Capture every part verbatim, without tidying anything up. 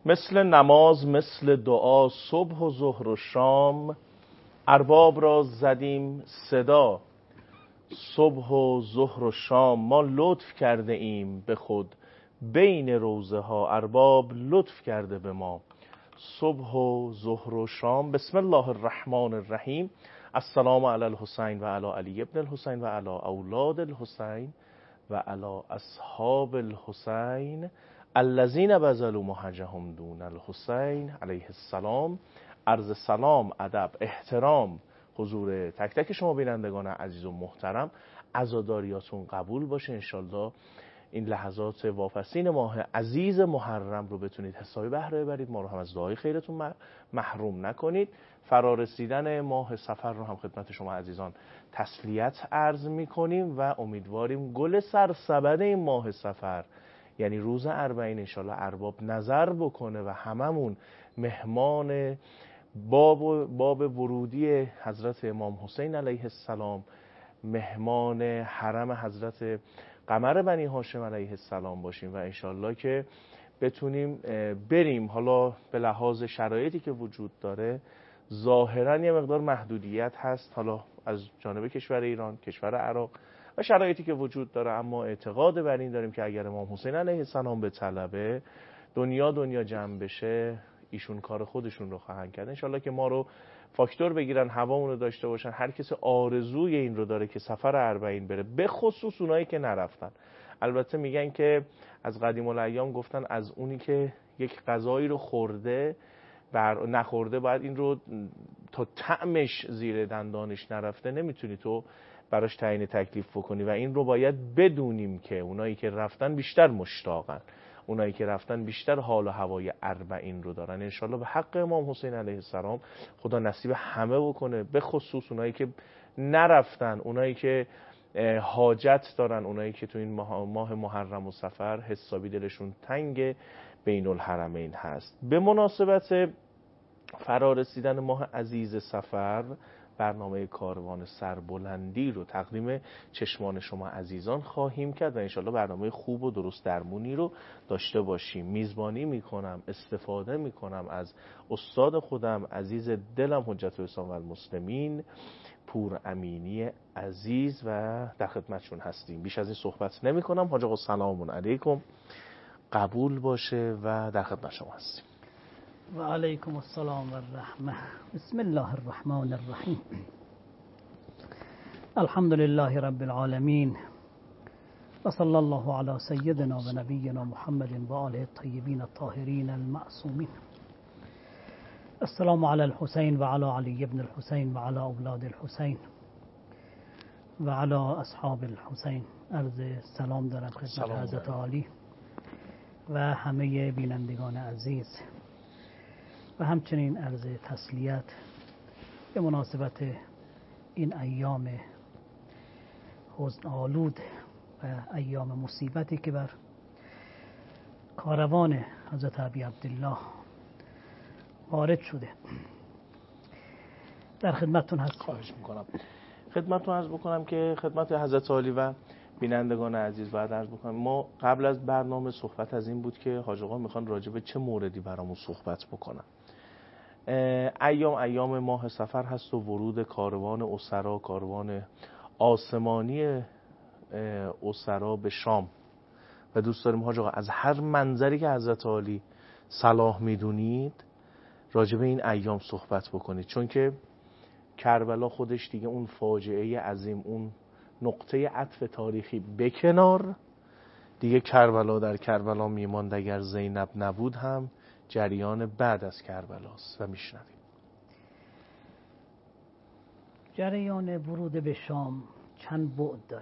مثل نماز مثل دعا صبح و ظهر و شام، ارباب را زدیم صدا صبح و ظهر و شام. ما لطف کرده ایم به خود بین روزه ها، ارباب لطف کرده به ما صبح و ظهر و شام. بسم الله الرحمن الرحیم. السلام علی الحسین و علی علی ابن الحسین و علی اولاد الحسین و علی اصحاب الحسین الذین بذلوا مهجهم دون الحسین علیه السلام. عرض سلام، ادب، احترام حضور تک تک شما بینندگان عزیز و محترم. عزاداریاتون قبول باشه. انشالله این لحظات واپسین ماه عزیز محرم رو بتونید حسابی بهره ببرید، ما رو هم از دعای خیرتون محروم نکنید. فرارسیدن ماه صفر رو هم خدمت شما عزیزان تسلیت عرض میکنیم و امیدواریم گل سرسبد این ماه صفر یعنی روز اربعین انشالله ارباب نظر بکنه و هممون مهمان باب باب ورودی حضرت امام حسین علیه السلام، مهمان حرم حضرت قمر بنی هاشم علیه السلام باشیم و انشالله که بتونیم بریم. حالا به لحاظ شرایطی که وجود داره ظاهرا یه مقدار محدودیت هست حالا از جانب کشور ایران، کشور عراق و شرایطی که وجود داره، اما اعتقاد بر این داریم که اگر امام حسین علیه السلام به طلبه دنیا دنیا جمع بشه ایشون کار خودشون رو خواهند کرد. انشالله که ما رو فاکتور بگیرن، هوامون رو داشته باشن. هر کسی آرزوی این رو داره که سفر اربعین بره، به خصوص اونایی که نرفتن. البته میگن که از قدیم الایام گفتن از اونی که یک غذایی رو خورده بر نخورده باید این رو تا طعمش زیر دندانش نرفته نمیتونی تو براش تعیین تکلیف بکنی و این رو باید بدونیم که اونایی که رفتن بیشتر مشتاقن، اونایی که رفتن بیشتر حال و هوای اربعین رو دارن. انشالله به حق امام حسین علیه السلام خدا نصیب همه بکنه، به خصوص اونایی که نرفتن، اونایی که حاجت دارن، اونایی که تو این ماه محرم و صفر حسابی دلشون تنگ بین الحرمین هست. به مناسبت فرارسیدن ماه عزیز صفر برنامه کاروان سربلندی رو تقدیم چشمان شما عزیزان خواهیم کرد و انشالله برنامه خوب و درست درمونی رو داشته باشیم. میزبانی میکنم، استفاده میکنم از استاد خودم عزیز دلم حجت الاسلام و المسلمین پور امینی عزیز و در خدمتشون هستیم. بیش از این صحبت نمی کنم. حاج آقا سلام علیکم، قبول باشه و در خدمت شما هستیم. و علیکم السلام و الرحمه. بسم الله الرحمن الرحیم. الحمد لله رب العالمین و صلی الله علی سیدنا و نبینا محمد و آله الطیبین الطاهرین المعصومین. السلام علی الحسین و علی علی ابن الحسین و علی اولاد الحسین و علی اصحاب الحسین. عرض سلام دارم خدمت حضرت عالی و همه بینندگان عزیز و همچنین عرض تسلیت به مناسبت این ایام حزن آلود و ایام مصیبتی که بر کاروان حضرت ابی عبدالله وارد شده. در خدمتتون هستم. خواهش میکنم. خدمتتون عرض بکنم که خدمت حضرت عالی و بینندگان عزیز بعد عرض بکنم ما قبل از برنامه صحبت از این بود که حاج آقا میخوان راجع به چه موردی برامون صحبت بکنن. ایام ایام ماه صفر هست و ورود کاروان اسرا، کاروان آسمانی اسرا به شام و دوست داریم حاج آقا از هر منظری که حضرت عالی صلاح میدونید راجع به این ایام صحبت بکنید، چون که کربلا خودش دیگه اون فاجعه عظیم، اون نقطه عطف تاریخی بکنار، دیگه کربلا در کربلا میماند اگر زینب نبود هم جریان بعد از کربلاست و میشنویم. جریان ورود به شام چند بعد داره.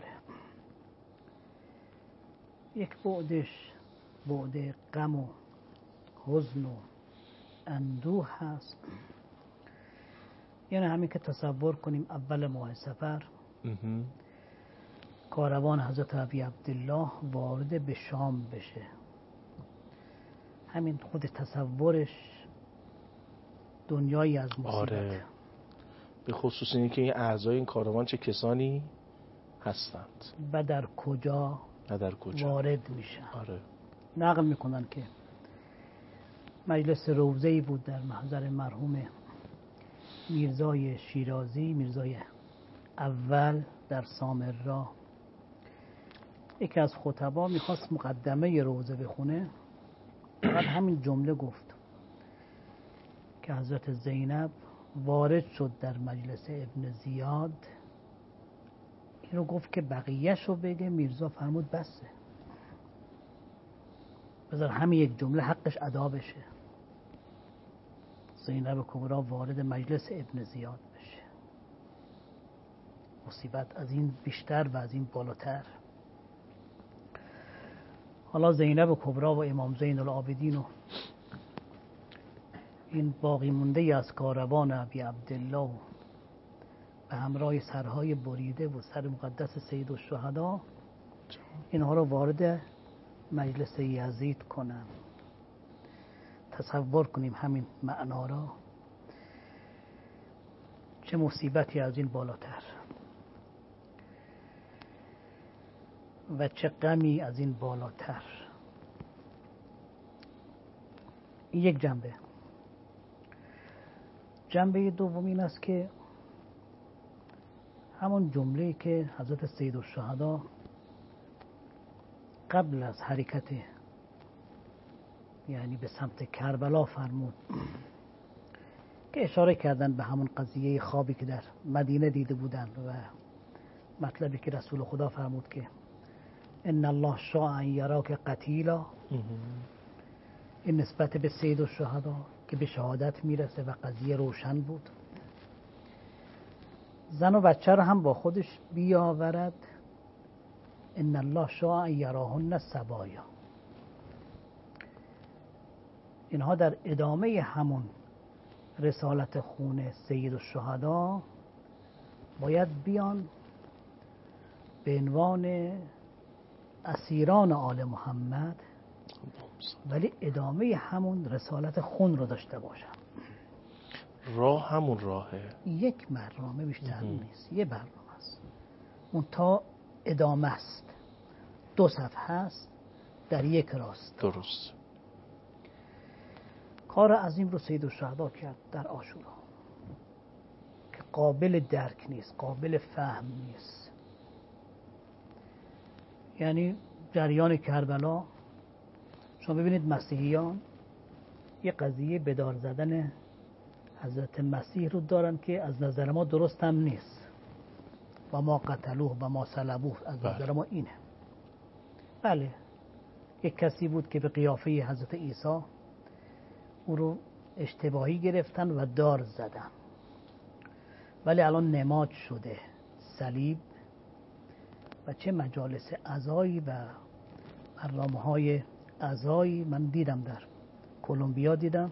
یک بعدش بعد غم و حزن و اندوه هست، یعنی همین که تصور کنیم اول ماه صفر کاروان حضرت ابی عبدالله وارد به شام بشه، همین خود تصورش دنیایی از مصیبت. آره، به خصوص اینی که این اعضای این کاروان چه کسانی هستند و در کجا و در کجا وارد میشن. آره. نقل میکنن که مجلس روضه‌ای بود در محضر مرحوم میرزای شیرازی، میرزای اول در سامرا. یکی از خطبا میخواست مقدمه روضه بخونه، فقط همین جمله گفت که حضرت زینب وارد شد در مجلس ابن زیاد. این رو گفت که بقیهش رو بگه. میرزا فرمود بسه، بذار همین یک جمله حقش ادا بشه. زینب کبری وارد مجلس ابن زیاد بشه. مصیبت از این بیشتر و از این بالاتر. حالا زینب کبری و امام زین العابدین و این باقی مونده از کاروان ابی عبدالله به همراه سرهای بریده و سر مقدس سید الشهدا اینها رو وارد مجلس یزید کنن. تصور کنیم همین معنا را. چه مصیبتی از این بالاتر و چه غمی از این بالاتر. این یک جنبه. جنبه دوم این است که همون جمله‌ای که حضرت سید الشهدا قبل از حرکت یعنی به سمت کربلا فرمود که اشاره کردن به همون قضیه خوابی که در مدینه دیده بودن و مطلبی که رسول خدا فرمود که ان الله شاء ان یراک قتیلا. این نسبت به سید الشهدا که به شهادت میرسه و قضیه روشن بود. زن و بچه رو هم با خودش بیاورد. ان الله شاء ان یراهن سبایا. اینها در ادامه همون رسالت خون سید الشهدا باید بیان به عنوان اسیران آل محمد، ولی ادامه همون رسالت خون رو داشته باشن. راه همون راهه، یک برنامه بیشتر نیست، یه برنامه است. اون تا ادامه است، دو صفحه است در یک راست. درست. کار عظیم رو سید الشهدا کرد در عاشورا که قابل درک نیست، قابل فهم نیست. یعنی جریان کربلا، شما ببینید مسیحیان یه قضیه بدار زدن حضرت مسیح رو دارن که از نظر ما درست هم نیست. و ما قتلوه و ما صلبوه، از نظر ما اینه. بله، یک کسی بود که به قیافه حضرت عیسی او رو اشتباهی گرفتن و دار زدن، ولی الان نماد شده صلیب. و چه مجالس عزایی و برنامه های عزایی من دیدم، در کلمبیا دیدم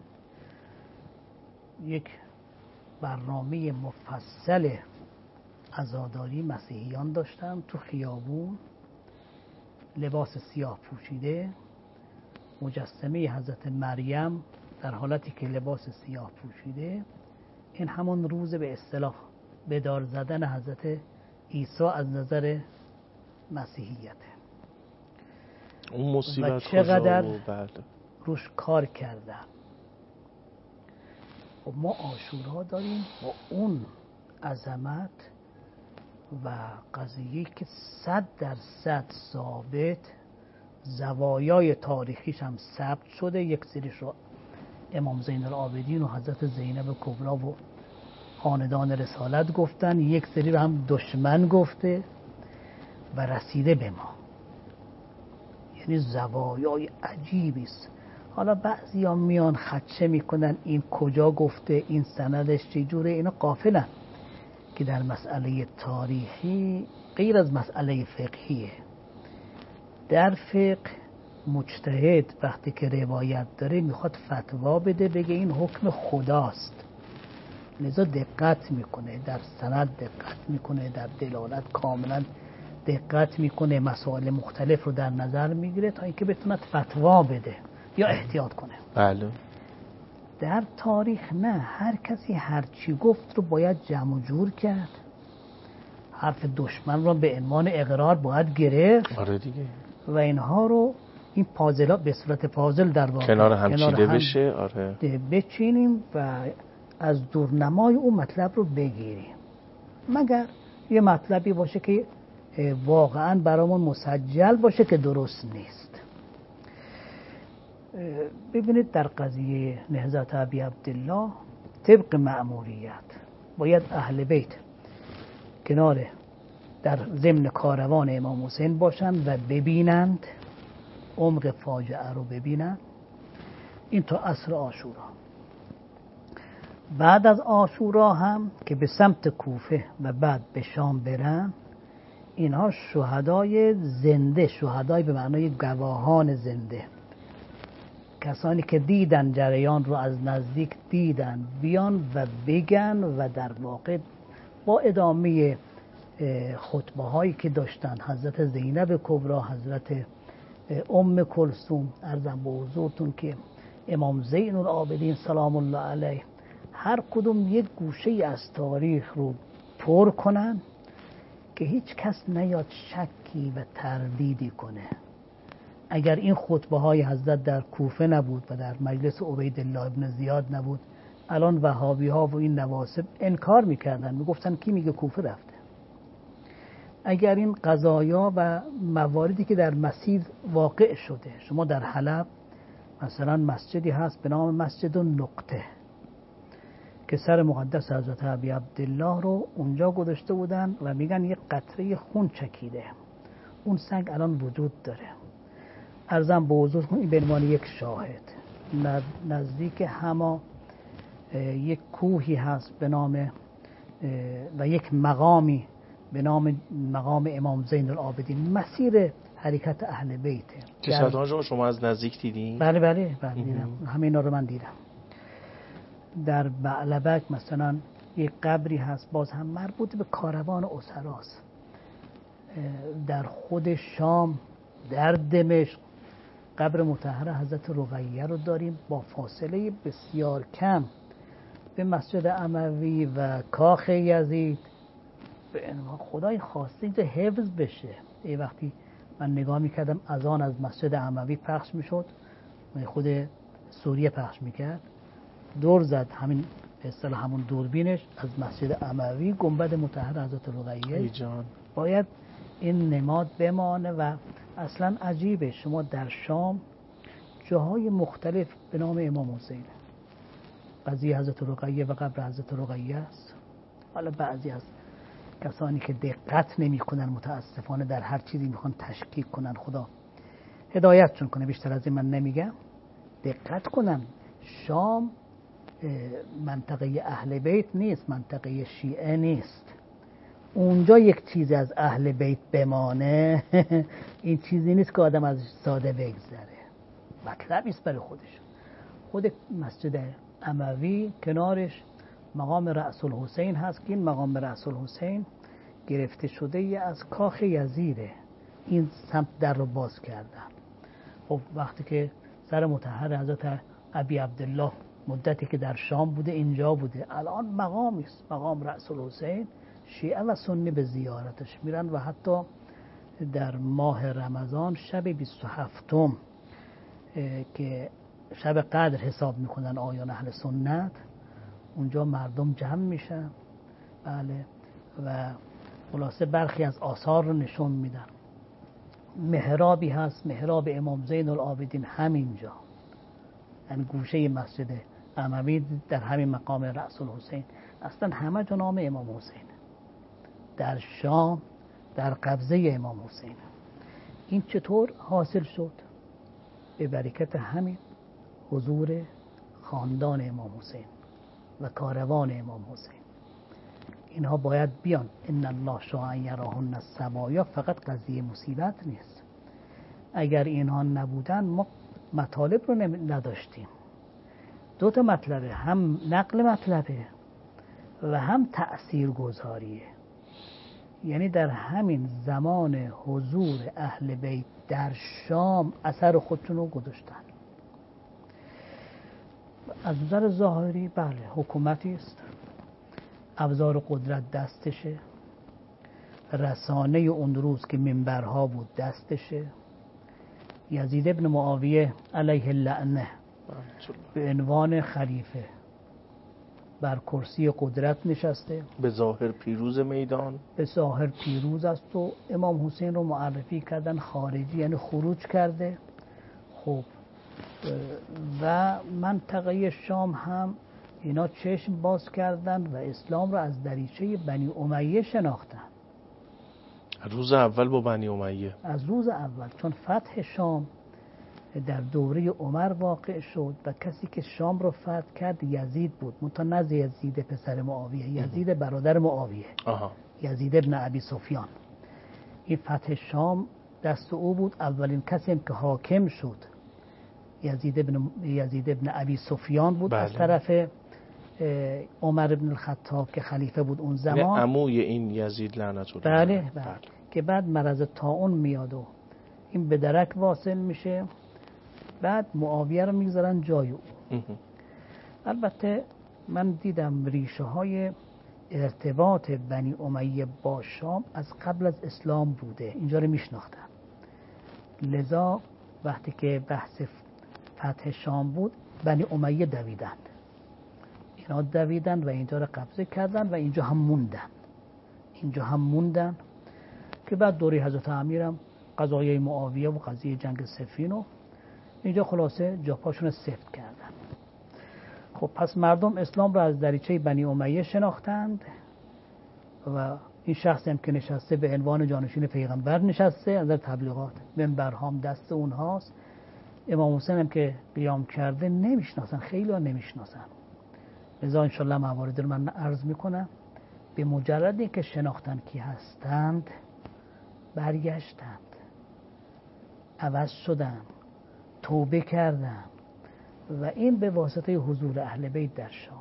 یک برنامه مفصل عزاداری مسیحیان داشتن تو خیابون، لباس سیاه پوشیده، مجسمه حضرت مریم در حالتی که لباس سیاه پوشیده. این همون روز به اصطلاح بدار زدن حضرت عیسی از نظر مسیحیت. اون مصیبت و چقدر بله. روش کار کردن. و ما عاشورا داریم با اون عظمت و قضیه که صد درصد ثابت، زوایای تاریخیش هم ثبت شده. یک سریش رو امام زین العابدین و حضرت زینب کبری و خاندان رسالت گفتن، یک سری رو هم دشمن گفته و رسیده به ما. یعنی زوایای عجیبی است. حالا بعضی ها میان خدشه میکنن این کجا گفته، این سندش چجوره. اینا غافلن که در مسئله تاریخی غیر از مسئله فقهیه. در فقه مجتهد وقتی که روایت داره میخواد فتوا بده، بگه این حکم خداست، لذا دقت میکنه، در سند دقت میکنه، در دلالت کاملا دقت میکنه، مسائل مختلف رو در نظر میگیره تا اینکه بتونه فتوا بده یا احتیاط کنه. بله. در تاریخ نه، هر کسی هر چی گفت رو باید جمع و جور کرد. حرف دشمن رو به عنوان اقرار باید گرفت. آره دیگه. و اینها رو این پازل به صورت پازل در واقع کنار هم چیده هم بشه. آره بچینیم و از دورنمای اون مطلب رو بگیریم، مگر یه مطلبی باشه که واقعا برامون مسجل باشه که درست نیست. ببینید در قضیه نهضت ابی عبدالله طبق مأموریت باید اهل بیت کنار در ضمن کاروان امام حسین باشند و ببینند، عمق فاجعه رو ببینند. این تا عصر عاشورا. بعد از عاشورا هم که به سمت کوفه و بعد به شام برن، اینها شهدای زنده، شهدای به معنای گواهان زنده، کسانی که دیدن جریان رو از نزدیک دیدن، بیان و بگن و در واقع با ادامه خطبه هایی که داشتن حضرت زینب کبرا، حضرت ام کلثوم، عرضم به حضورتون که امام زین العابدین سلام الله علیه هر کدوم یک گوشه از تاریخ رو پر کنن که هیچ کس نیاد شکی و تردیدی کنه. اگر این خطبه های حضرت در کوفه نبود و در مجلس عبیدالله ابن زیاد نبود، الان وهابی ها و این نواصب انکار میکردن، میگفتن کی میگه کوفه رفته. اگر این قضایا و مواردی که در مسیر واقع شده، شما در حلب مثلا مسجدی هست به نام مسجد النقطه که سر مقدس حضرت ابی عبدالله رو اونجا گذاشته بودن و میگن یک قطره خون چکیده. اون سنگ الان وجود داره. عرضم به حضورتون این به عنوان یک شاهد. نزدیک هما یک کوهی هست به نام و یک مقامی به نام مقام امام زین العابدین، مسیر حرکت اهل بیته. چه شما از نزدیک دیدین؟ بله بله بله دیدم، همه رو من دیدم. در بعلبک مثلا یک قبری هست باز هم مربوط به کاروان اسراست. در خود شام، در دمشق قبر مطهر حضرت رقیه رو داریم با فاصله بسیار کم به مسجد اموی و کاخ یزید. خدای خواسته اینجا حفظ بشه. یه وقتی من نگاه میکردم اذان از مسجد اموی پخش میشد، خود سوریه پخش میکرد، دور زد همین اصطلاح همون دوربینش از مسجد اموی گنبد مطهر حضرت رقیه. باید این نماد بمانه. و اصلا عجیبه شما در شام جاهای مختلف به نام امام حسین، قضیه حضرت رقیه و قبر حضرت رقیه است. حالا بعضی از کسانی که دقت نمی کنن متاسفانه در هر چیزی میخوان تشکیک کنن، خدا هدایتشون کنه، بیشتر از این من نمیگم. دقت کنن شام منطقه اهل بیت نیست، منطقه شیعه نیست. اونجا یک چیزی از اهل بیت بمانه این چیزی نیست که آدم از ساده بگذره، مطلبی است برای خودش. خود مسجد اموی کنارش مقام رأس الحسین هست که این مقام رأس الحسین گرفته شده از کاخ یزیده. این سمت در رو باز کردن. خب وقتی که سر مطهر حضرت ابی عبدالله مدتی که در شام بوده اینجا بوده، الان مقامی است، مقام رأس الحسین. شیعه و سنی به زیارتش میرن و حتی در ماه رمضان شب بیست و هفتم که شب قدر حساب میکنن آیان اهل سنت، اونجا مردم جمع میشن. بله. و خلاصه برخی از آثار رو نشون میدن. محرابی هست، محراب امام زین العابدین همینجا، یعنی گوشه مسجد اموی در همین مقام رأس الحسین. اصلا همه جا نام امام حسین. در شام در قبضه امام حسین. این چطور حاصل شد؟ به برکت همین حضور خاندان امام حسین و کاروان امام حسین. اینها باید بیان. ان الله شاء یراهن السبایا. فقط قضیه مصیبت نیست. اگر اینها نبودن ما مطالب رو نداشتیم. دو تا مطلبه، هم نقل مطلبه و هم تأثیر گذاریه. یعنی در همین زمان حضور اهل بیت در شام اثر خودشون رو گذاشتن. از نظر ظاهری بله حکومتی است، ابزار قدرت دستشه، رسانه اون روز که منبرها بود دستشه، یزید ابن معاویه علیه اللعنه به عنوان خلیفه بر کرسی قدرت نشسته، به ظاهر پیروز میدان، به ظاهر پیروز است و امام حسین رو معرفی کردن خارجی، یعنی خروج کرده. خب و منطقه شام هم اینا چشم باز کردن و اسلام رو از دریچه بنی امیه شناختن. روز اول با بنی امیه، از روز اول، چون فتح شام در دوره عمر واقع شد و کسی که شام رو فتح کرد یزید بود، منتها نه یزید پسر معاویه، یزید برادر معاویه، آها. یزید ابن ابی سفیان. این فتح شام دست او بود. اولین کسی هم که حاکم شد یزید ابن یزید ابن ابی سفیان بود. بله. از طرف عمر ابن الخطاب که خلیفه بود اون زمان، عموی این یزید لعنت الله. بله بله, بله. که بعد مرض طاعون میاد و این به درک واصل میشه، بعد معاویه رو میگذارن جای او. البته من دیدم ریشه های ارتباط بنی امیه با شام از قبل از اسلام بوده، اینجا رو میشناختن. لذا وقتی که بحث فتح شام بود بنی امیه دویدن، اینا دویدن و اینجا رو قبضه کردن و اینجا هم موندن اینجا هم موندن که بعد دوره حضرت امیرم قضایه معاویه و قضیه جنگ صفین و اینجا خلاصه جاپاشون سفت کردن. خب پس مردم اسلام رو از دریچه بنی امیه شناختند و این شخصی هم که نشسته به عنوان جانشین پیغمبر نشسته، از در تبلیغات منبرهام دست اونهاست. امام حسین هم که قیام کرده نمیشناسن، خیلی ها نمیشناسن. لذا انشالله موارد رو من عرض میکنم. به مجردی که شناختن کی هستند برگشتند، عوض شدن، توبه کردن و این به واسطه حضور اهل بیت در شامه.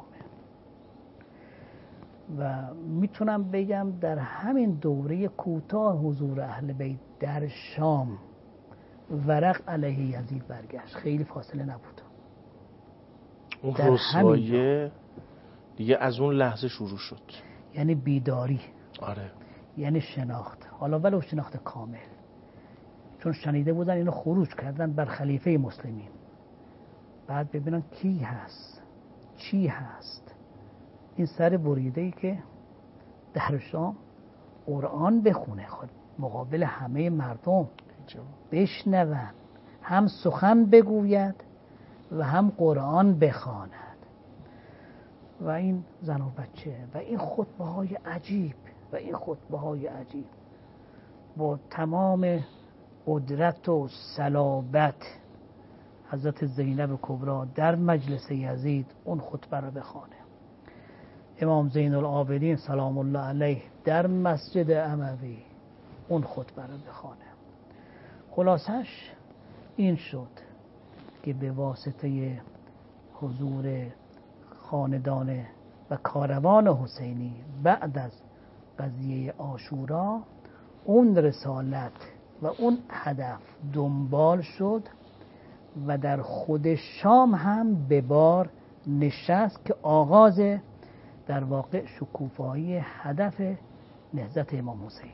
و میتونم بگم در همین دوره کوتاه حضور اهل بیت در شام ورق علیه یزید برگشت، خیلی فاصله نبود. اون رسوایه دیگه از اون لحظه شروع شد، یعنی بیداری. آره. یعنی شناخت، حالا ولو شناخت کامل، چون شنیده بودن اینو خروج کردن بر خلیفه مسلمین، بعد ببینن کی هست، چی هست. این سر بریده‌ای که در شام قرآن بخونه، خود مقابل همه مردم بشنون، هم سخن بگوید و هم قرآن بخواند. و این زن و بچه و این خطبه های عجیب و این خطبه های عجیب با تمام قدرت و صلابت حضرت زینب کبرا در مجلس یزید اون خطبه رو بخوانه. امام زین العابدین سلام الله علیه در مسجد اموی اون خطبه رو بخوانه. خلاصش این شد که به واسطه حضور خاندان و کاروان حسینی بعد از قضیه عاشورا اون رسالت و اون هدف دنبال شد و در خود شام هم به بار نشست که آغاز در واقع شکوفایی هدف نهضت امام حسینه.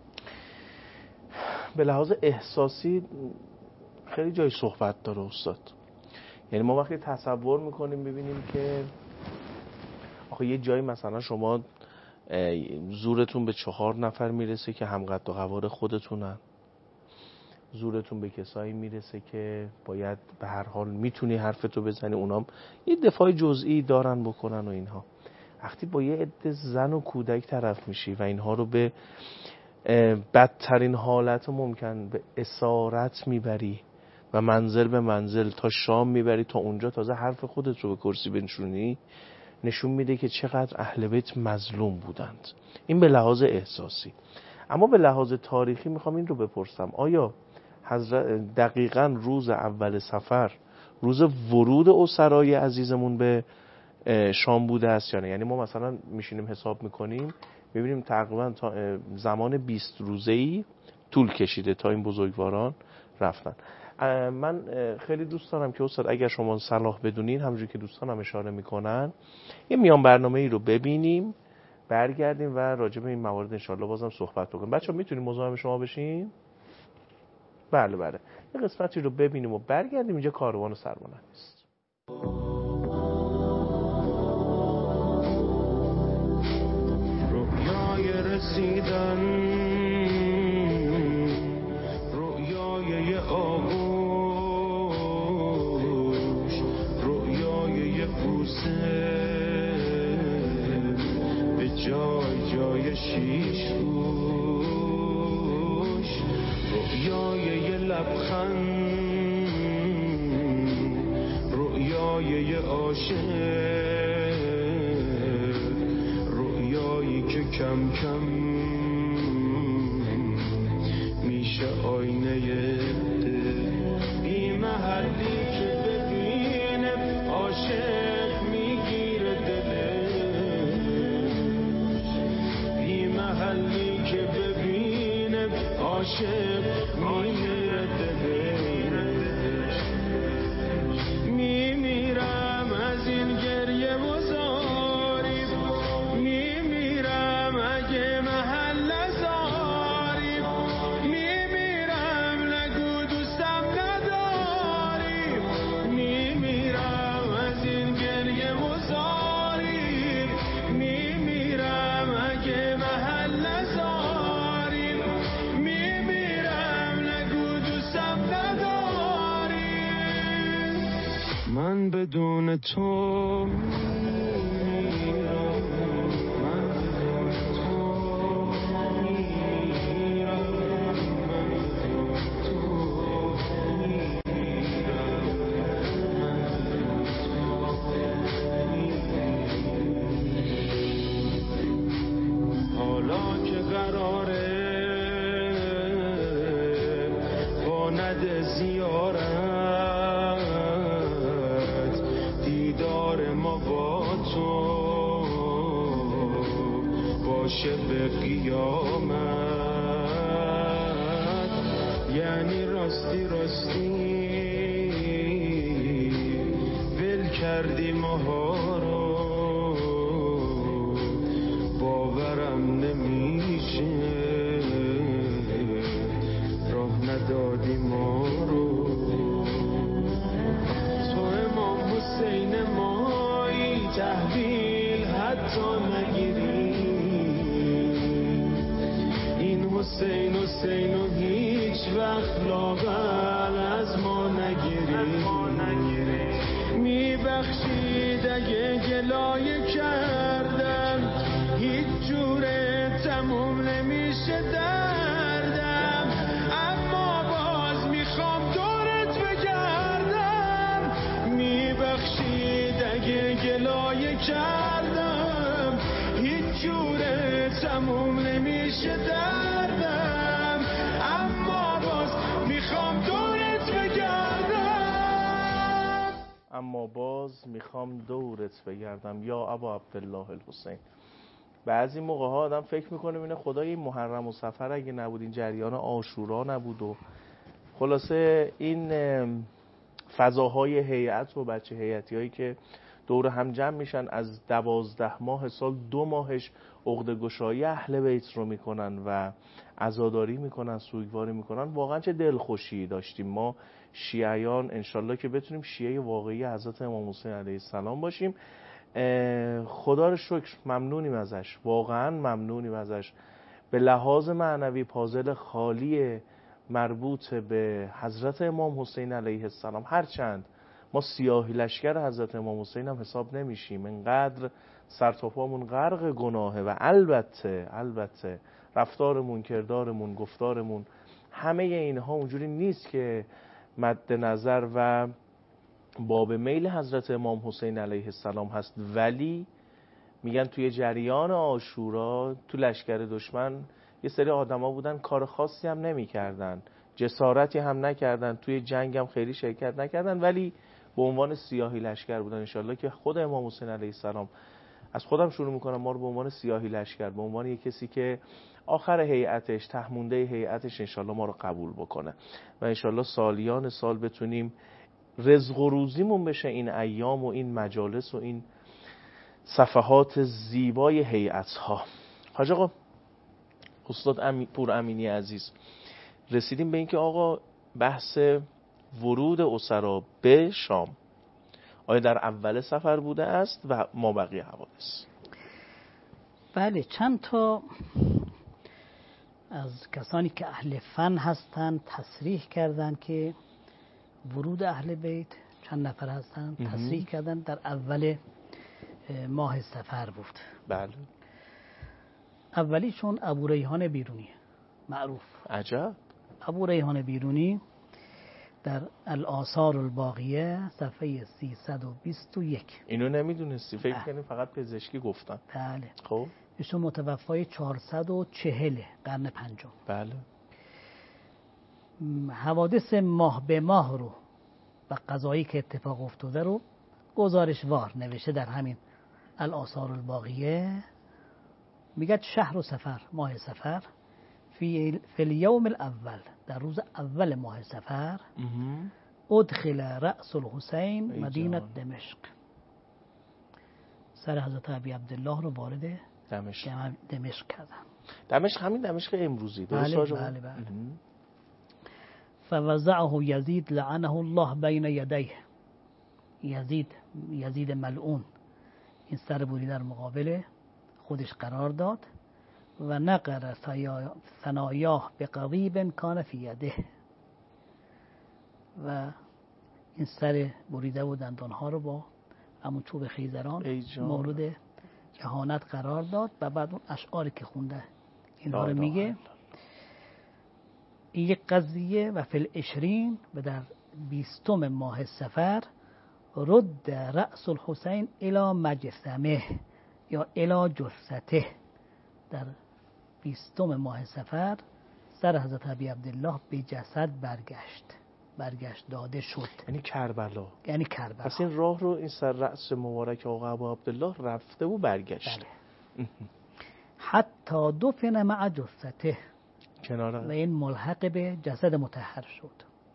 به لحاظ احساسی خیلی جای صحبت داره استاد. یعنی ما وقتی تصور میکنیم ببینیم که آخه یه جایی مثلا شما زورتون به چهار نفر میرسه که هم قد و قوار خودتونن، زورتون به کسایی میرسه که باید به هر حال میتونی حرفتو بزنی، اونام یه دفاع جزئی دارن بکنن و اینها. وقتی با یه عده زن و کودک طرف میشی و اینها رو به بدترین حالت ممکن به اسارت میبری و منزل به منزل تا شام میبری، تا اونجا تازه حرف خودت رو به کرسی بنشونی، نشون میده که چقدر اهل بیت مظلوم بودند. این به لحاظ احساسی. اما به لحاظ تاریخی میخوام این رو بپرسم، آیا حضرت دقیقاً روز اول سفر روز ورود اسرای عزیزمون به شام بوده است یا نه؟ یعنی ما مثلا میشینیم حساب میکنیم میبینیم تقریبا تا زمان بیست روزه‌ای طول کشیده تا این بزرگواران رفتن. من خیلی دوست دارم که استاد اگر شما صلاح بدونین، همونجوری که دوستانم اشاره میکنن، یه میان برنامه‌ای رو ببینیم، برگردیم و راجع به این موارد انشالله بازم صحبت بکنیم. بچه‌ها میتونیم مزاحم شما بشیم؟ بله بله یه قسمتی رو ببینیم و برگردیم. اینجا کاروان سربلند است. رویای رسیدن، رویای آغوش، رویای بوسه به جای جای شیش گوش، رویای لبخند، رویای عاشق، رویایی که کم کم میشه آینه دل، بی محلی که ببینه عاشق میگیره دلش، بی محلی که ببینه عاشق میگیره دلش. میمیرم از این گریه و زاری، میمیرم اگه محل زاری، میمیرم نگو دوستم نداری، میمیرم از این گریه و زاری، میمیرم اگه محل زاری، میمیرم نگو دوستم نداری. من بدون تو میمیرم، من بدون تو میمیرم، من بدون تو میمیرم، من بدون تو میمیرم. حالا که قراره باند زیارت، دیدار ما با تو باشه به قیامت، یعنی راستی راستی ول کردی ماها رو، باورم نمیشه راه ندادی ما رو. تو امام حسین مایی، تحویل حتی نگیری، این حسین حسین و هیچ وقت لاغر از ما نگیری، میبخشید اگه گلایه کردم، هیچ جوره تموم نمیشه دردم، اما باز میخوام دورت بگردم، میبخشید اگه گلایه کردم، هیچ جوره تموم نمیشه دردم، اما باز میخوام دورت بگردم، اما باز میخوام دورت بگردم یا ابا عبدالله الحسین. بعضی موقع ها آدم فکر میکنه اینه خدای این محرم و صفر اگه نبود، این جریان عاشورا نبود و خلاصه این فضاهای هیئت و بچه هیئتی هایی که دور هم جمع میشن از دوازده ماه سال دو ماهش عقده گشایی اهل بیت رو میکنن و عزاداری میکنن، سوگواری میکنن، واقعا چه دلخوشی داشتیم ما شیعیان. انشالله که بتونیم شیعه واقعی حضرت امام حسین علیه السلام باشیم. خدا رو شکر ممنونیم ازش، واقعا ممنونیم ازش. به لحاظ معنوی پازل خالی مربوط به حضرت امام حسین علیه السلام، هرچند ما سیاهی لشکر حضرت امام حسین هم حساب نمیشیم، انقدر سرتاپامون غرق گناهه و البته البته رفتارمون، کردارمون، گفتارمون، همه اینها اونجوری نیست که مد نظر و باب میل حضرت امام حسین علیه السلام هست. ولی میگن توی جریان عاشورا تو لشکر دشمن یه سری آدما بودن کار خاصی هم نمی کردن، جسارتی هم نکردن، توی جنگ هم خیلی شرکت نکردن، ولی به عنوان سیاهی لشکر بودن. انشالله که خود امام حسین علیه السلام، از خودم شروع میکنم، ما رو به عنوان سیاهی لشکر، به عنوان یک کسی که آخر هیئتش، تهمونده هیئتش، انشالله ما رو قبول بکنه و انشالله سالیان سال بتونیم رزق و روزیمون بشه این ایام و این مجالس و این صفحات زیبای هیئت‌ها. حاج آقا، استاد امی... پور امینی عزیز، رسیدیم به اینکه آقا بحث ورود اسرا به شام آیا در اول سفر بوده است و ما بقیه حوادث؟ بله، چند تا از کسانی که اهل فن هستند تصریح کردند که ورود اهل بیت چند نفر هستند تصریح کردند در اول ماه سفر بود. بله. اولیشون ابو ریحان بیرونی معروف. عجب. ابو ریحان بیرونی در الآثار الباقیه صفحه سیصد و بیست و یک. اینو نمیدونستی؟ فکر کنی فقط پزشکی گفتن. بله. خب ایشون متوفای چهارصد و چهل قرن پنجم. بله. حوادث ماه به ماه رو و قضایی که اتفاق افتاده رو گزارشوار نوشته در همین الآثار الباقیه. میگه شهر و سفر، ماه سفر، فی الیوم الاول، در روز اول ماه سفر، ادخل رأس الحسین مدینه دمشق، سر حضرت ابی عبدالله رو وارد دمشق دمشق کردن. دمشق همین دمشق امروزی درست؟ بله بله بله. فوضعه یزید لعنه الله بین یدیه. یزید یزید ملعون این سر بوری در مقابل خودش قرار داد و نقر ثنایاه به قضیب کان فی یده، و این سر بریده و دندانها رو با همون چوب خیزران مورد کهانت قرار داد. و بعد اون اشعاری که خونده اینها رو میگه. این یک قضیه. و فی العشرین، و در بیستم ماه سفر، رد رأس الحسین الی مجسمه یا الی جثته، در بیستم ماه سفر سر حضرت ابی عبدالله به جسد برگشت برگشت داده شد. یعنی کربلا. یعنی کربلا. پس این راه رو این سر رأس مبارک آقا ابو عبدالله رفته و برگشت. بله. حتی دفن مع جثته، کنار، و این ملحق به جسد مطهر شد.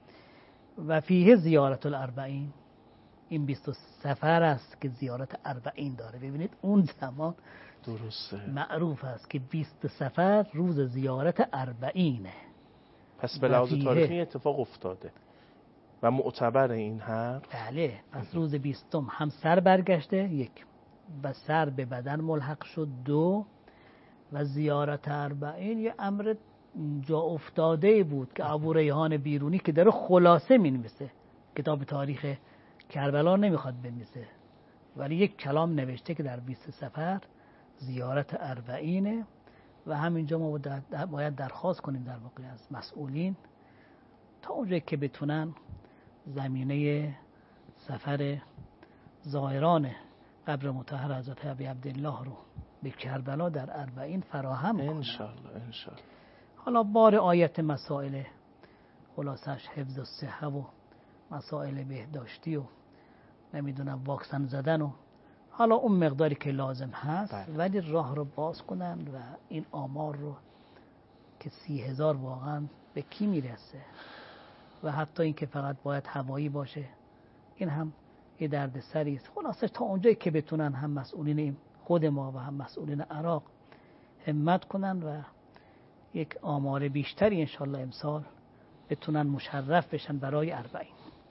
و فیه زیارت الاربعین، این بیست سفر است که زیارت اربعین داره. ببینید اون زمان درسته معروف است که بیست سفر روز زیارت اربعینه. پس به لحاظ تاریخی اتفاق افتاده و معتبر این حرف. بله. پس روز بیستم هم سر برگشته، یک، و سر به بدن ملحق شد، دو، و زیارت اربعین یه امر جا افتاده بود که ابو ریحان بیرونی که داره خلاصه مینویسه، کتاب تاریخ کربلا نمیخواد بنویسه، ولی یک کلام نوشته که در بیست سفر زیارت اربعینه. و همینجا ما باید درخواست کنیم در واقع از مسئولین تا اونجایی که بتونن زمینه سفر زائران قبر مطهر حضرت ابی عبدالله رو به کربلا در اربعین فراهم کنن انشالله انشالله. حالا بار آیت مسائل خلاصش حفظ الصحه و مسائل بهداشتی و نمیدونم واکسن زدن و حالا اون مقداری که لازم هست. بله. ولی راه رو باز کنن و این آمار رو که سی هزار واقعا به کی میرسه، و حتی این که فقط باید هوایی باشه این هم یه درد سری است. خلاصش تا اونجایی که بتونن هم مسئولین خود ما و هم مسئولین عراق همت کنن و یک آمار بیشتری انشالله امسال بتونن مشرف بشن برای اربعین.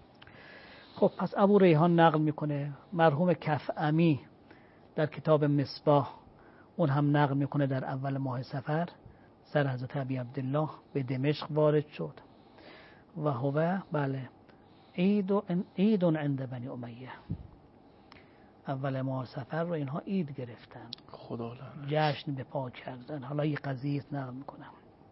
خب پس ابو ریحان نقل میکنه، مرحوم کفعمی در کتاب مصباح اون هم نقل میکنه در اول ماه سفر سر حضرت ابی عبدالله به دمشق وارد شد. و هو بله عید عند بنی امیه، اول ماه سفر رو اینها عید گرفتن، خدا لعنت، جشن به پا کردن. حالا یه قضیه نقل میکنم.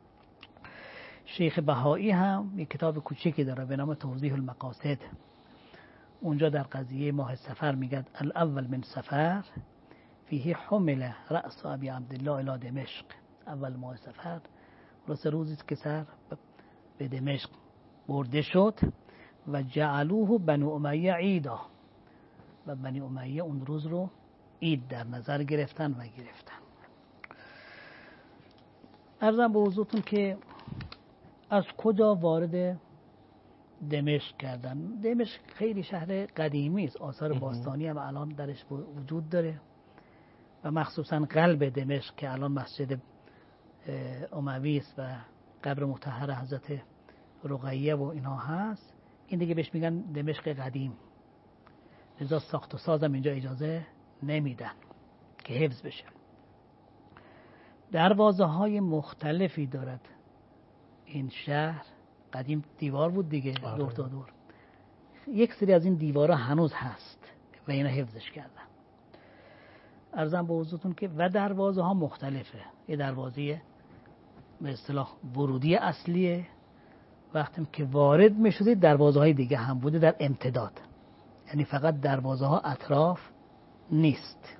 شیخ بهایی هم یک کتاب کوچیکی داره به نام توضیح المقاصد، اونجا در قضیه ماه سفر میگه الاول من سفر فیه حمل رأس ابی عبدالله الی دمشق. اول ماه سفر روز روزی که سر به دمشق برده شد و جعلوه بنو امیه عیدا، و بنی امیه اون روز رو عید در نظر گرفتن و گرفتن. عرضم به حضورتون که از کجا وارد دمشق کردن. دمشق خیلی شهر قدیمی است، آثار باستانی هم الان درش وجود داره و مخصوصا قلب دمشق که الان مسجد اموی است و قبر مطهر حضرت رقیه و اینا هست، این دیگه بهش میگن دمشق قدیم. لذا ساخت و سازم اینجا اجازه نمیدن که حفظ بشه. دروازه های مختلفی دارد این شهر. قدیم دیوار بود دیگه دور تا دور. یک سری از این دیوارها هنوز هست و اینا حفظش کردن. عرضم به حضورتون که و دروازه ها مختلفه. یه دروازه به اصطلاح ورودی اصلیه، وقتی که وارد می شدید دروازه های دیگه هم بوده در امتداد، یعنی فقط دروازه ها اطراف نیست.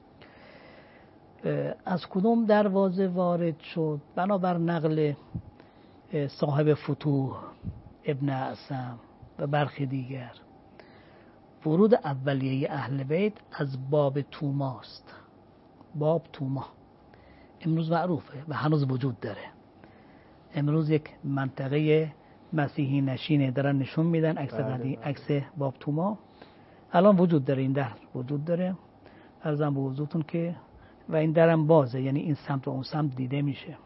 از کدوم دروازه وارد شد؟ بنابر نقل صاحب فتوح ابن اعصم و برخی دیگر، ورود اولیه اهل بیت از باب توماست. باب توما امروز معروفه و هنوز وجود داره. امروز یک منطقه مسیحی نشینه دارن نشون میدن، عکس قدیم، عکس باب توما الان وجود داره. این در وجود داره. عرضم به حضورتون که و این درم بازه، یعنی این سمت و اون سمت دیده میشه.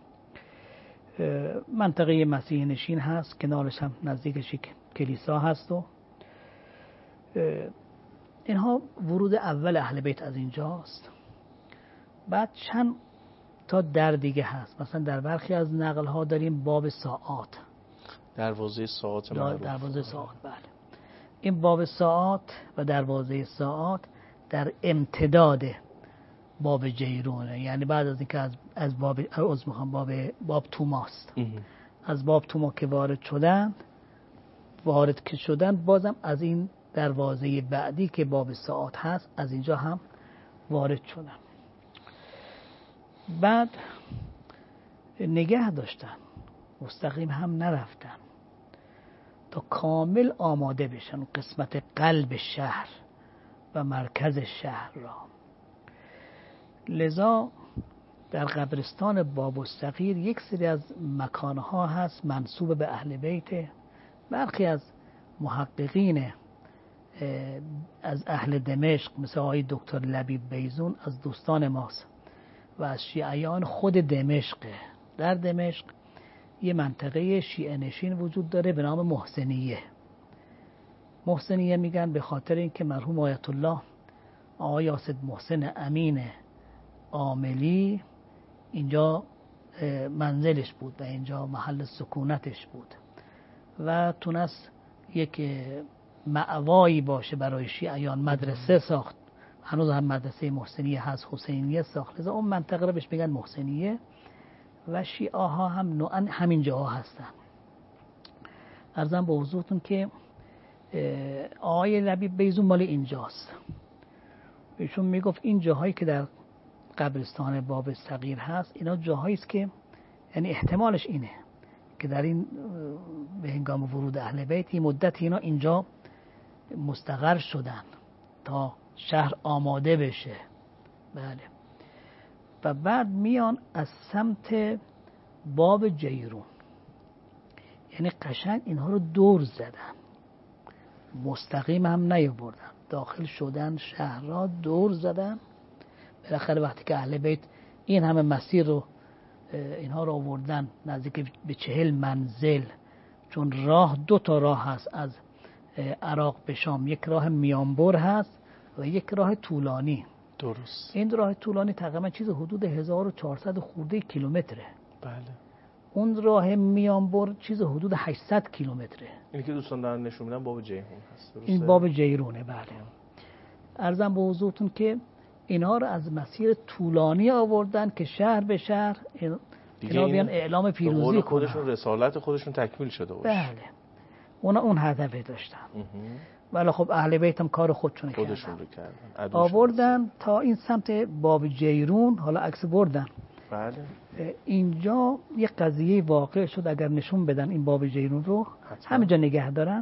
منطقه مسیحی نشین هست، کنارش هم نزدیکش یک کلیسا هست و اینها ورود اول اهل بیت از اینجاست. بعد چند تا در دیگه هست. مثلا در برخی از نقل ها داریم باب ساعات، دروازه ساعات معروف. دروازه ساعات بله. این باب ساعات و دروازه ساعات در امتداد باب جیرونه، یعنی بعد از اینکه از از باب از میخوام باب باب توماست. از باب توما که وارد شدن وارد که شدن بازم از این دروازه بعدی که باب ساعات هست از اینجا هم وارد شدن. بعد نگه داشتن، مستقیم هم نرفتن تا کامل آماده بشن قسمت قلب شهر و مرکز شهر را. لذا در قبرستان باب الصغیر یک سری از مکانها هست منسوب به اهل بیت. برخی از محققین از اهل دمشق مثل آقای دکتر لبیب بیزون از دوستان ماست و از شیعیان خود دمشق. در دمشق یه منطقه شیعه نشین وجود داره به نام محسنیه. محسنیه میگن به خاطر اینکه مرحوم آیت الله آقای یاسد محسن امین عاملی اینجا منزلش بود و اینجا محل سکونتش بود و تونست یک مأوایی باشه برای شیعیان. مدرسه ساخت، هنوز هم مدرسه محسنیه هست، حسینیه ساخت. لذا اون منطقه رو بهش میگن محسنیه و شیعه ها هم نوعا همین جاها هستن. عرضم به حضورتون که آقای لبیب بیزون مال اینجاست. ایشون میگفت این جاهایی که در قبرستان باب صغیر هست اینا جاهایی است که یعنی احتمالش اینه که در این به هنگام ورود اهل بیت مدت اینا اینجا مستقر شدن تا شهر آماده بشه. بله. و بعد میان از سمت باب جیرون، یعنی قشنگ اینها رو دور زدن، مستقیم هم نیاوردن، داخل شدن شهر را دور زدن. بالاخره وقتی که اهل بیت این همه مسیر رو اینها رو آوردن نزدیک به چهل منزل، چون راه دو تا راه هست از عراق به شام، یک راه میانبر هست و یک راه طولانی. درست. این راه طولانی تقریبا چیز حدود هزار و چهارصد خورده کیلومتره. بله. اون راه میانبر چیز حدود هشتصد کیلومتره. اینی که دوستان دارن نشون میدن باب جیرون هست. درسته؟ این باب جیرونه. بله. عرضم به حضورتون که اینها رو از مسیر طولانی آوردن که شهر به شهر اینا بیان اعلام پیروزی کنن، خودشون رسالت خودشون تکمیل شده باشه. بله. اونا اون هدف داشتن. ولی خب اهل بیت هم کار خودشون کردن. خودشون رو کردن. آوردن تا این سمت باب جیرون، حالا عکس بردن. بله. اینجا یه قضیه واقع شد، اگر نشون بدن این باب جیرون رو همینجا نگه دارن.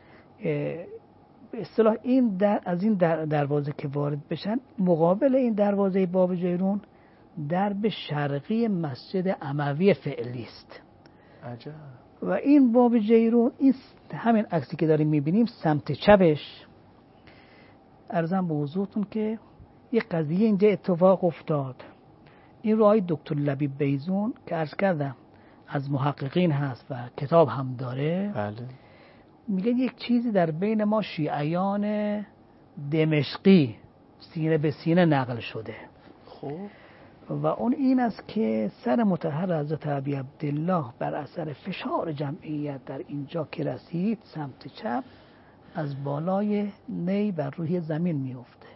به اصطلاح این در از این در دروازه که وارد بشن، مقابل این دروازه باب جیرون درب شرقی مسجد اموی فعلی است. عجب. و این باب جیرون، این همین عکسی که داریم میبینیم سمت چپش، عرضم به حضورتون که یه قضیه اینجا اتفاق افتاد. این رو آقای دکتر لبیب بیزون که عرض کردم از محققین هست و کتاب هم داره. بله. میگه یک چیزی در بین ما شیعیان دمشقی سینه به سینه نقل شده. خب و اون این است که سر مطهر حضرت ابی عبدالله بر اثر فشار جمعیت در اینجا که رسید سمت چپ از بالای نی بر روی زمین میفته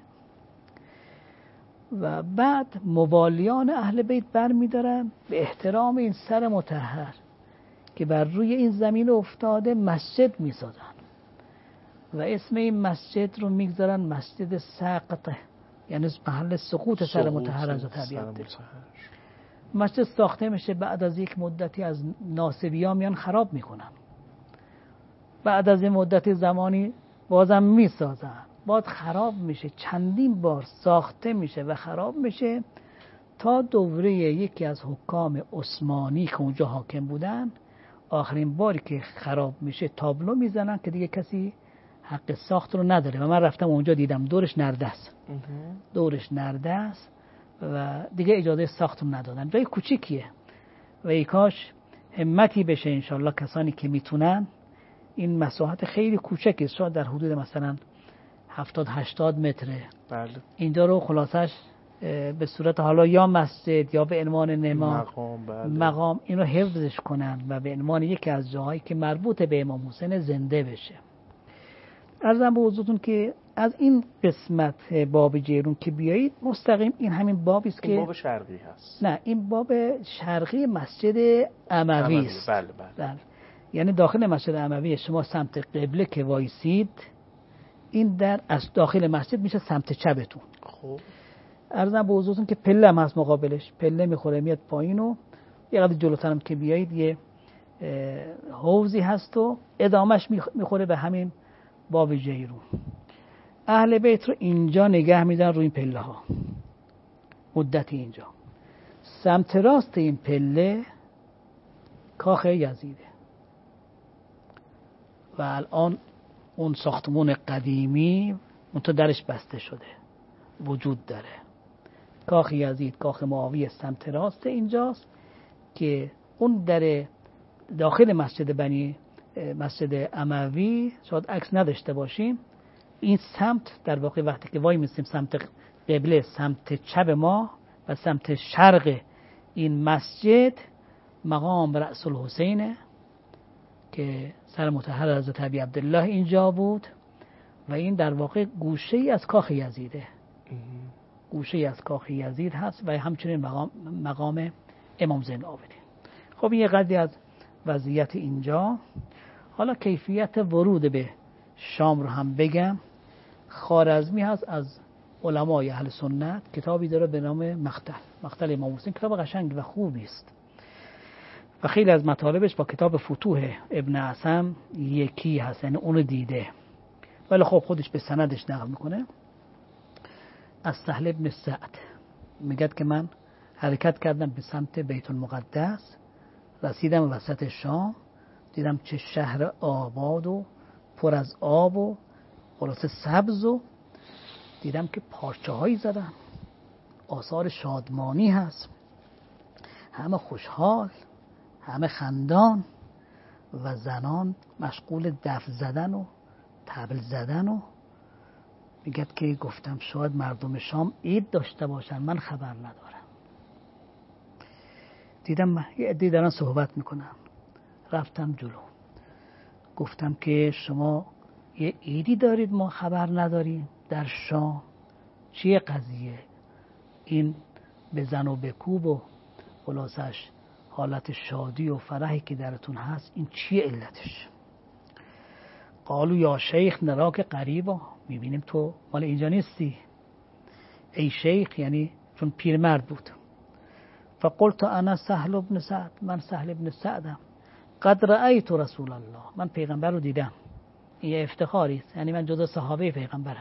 و بعد موالیان اهل بیت بر میدارن به احترام این سر مطهر که بر روی این زمین افتاده مسجد میسازن و اسم این مسجد رو میگذارن مسجد سقطه، یعنی محل سقوط سر مطهر حضرت ابی عبدالله. مسجد ساخته میشه، بعد از یک مدتی از ناصبی‌ها میان خراب میکنن، بعد از این مدت زمانی بازم میسازن، بعد خراب میشه، چندین بار ساخته میشه و خراب میشه تا دوره یکی از حکام عثمانی که اونجا حاکم بودن آخرین باری که خراب میشه تابلو میزنن که دیگه کسی حق ساخت رو نداره. و من رفتم اونجا دیدم دورش نرده است، دورش نرده است و دیگه اجازه ساخت رو ندادن. جای کوچیکیه و ای کاش همتی بشه انشالله کسانی که میتونن این مساحت خیلی کوچکه، شاید در حدود مثلا هفتاد هشتاد متره. بله. اینجا رو خلاصش به صورت حالا یا مسجد یا به عنوان نماد مقام, بله. مقام اینو حفظش کنن و به عنوان یکی از جاهایی که مربوط به امام حسین زنده بشه. عرضم به حضورتون که از این قسمت باب جیرون که بیایید مستقیم این همین بابی است که این باب شرقی هست. نه، این باب شرقی مسجد اموی است. بله بله. بله. یعنی داخل مسجد اموی شما سمت قبله که وایسید این در از داخل مسجد میشه سمت چپتون. خب عرضم به حضورتون که پله هم هست مقابلش، پله میخوره میاد پایین و یه قدر جلوتر هم که بیایید یه حوضی هست و ادامش میخوره به همین باب جیرون. اهل بیت رو اینجا نگه میدن روی این پله ها مدت اینجا. سمت راست این پله کاخ یزیده و الان اون ساختمون قدیمی اون تو درش بسته شده وجود داره. کاخ یزید، کاخ معاویه سمت راست اینجاست که اون در داخل مسجد بنی مسجد اموی شاید عکس نداشته باشیم. این سمت در واقع وقتی که وای میستیم سمت قبله سمت چپ ما و سمت شرق این مسجد مقام رأس الحسینه که سر مطهر حضرت ابی عبدالله اینجا بود و این در واقع گوشه ای از کاخ یزیده، گوشه ای از کاخ یزید هست و همچنین مقام, مقام امام زین العابدین. خب این یه قدری از وضعیت اینجا. حالا کیفیت ورود به شام رو هم بگم. خوارزمی هست از علمای اهل سنت کتابی داره به نام مقتل مقتل امام حسین، کتاب قشنگ و خوبی است و خیلی از مطالبش با کتاب فتوح ابن عصم یکی هست، یعنی اون دیده، ولی خب خودش به سندش نقل میکنه. از سهل ابن سعد میگه که من حرکت کردم به سمت بیت المقدس، رسیدم وسط شام، دیدم چه شهر آباد و پر از آب و خلاصه سبز و دیدم که پارچه هایی زدن، آثار شادمانی هست، همه خوشحال، همه خندان و زنان مشغول دف زدن و طبل زدن و میگه که گفتم شاید مردم شام عید داشته باشن، من خبر ندارم. دیدم یه عده‌ای دارن صحبت میکنن، رفتم جلو گفتم که شما یه عیدی دارید ما خبر نداریم در شام؟ چیه قضیه؟ این بزن و بکوب و خلاصش حالت شادی و فرحی که درتون هست این چیه علتش؟ قالو یا شیخ نراک قریبا، میبینیم تو مال اینجا نیستی ای شیخ، یعنی چون پیرمرد بود. فقلت انا سهل ابن سعد، من سهل ابن سعدم. قد رأیت رسول الله، من پیغمبر رو دیدم. این افتخاری است، یعنی من جزو صحابه پیغمبرم.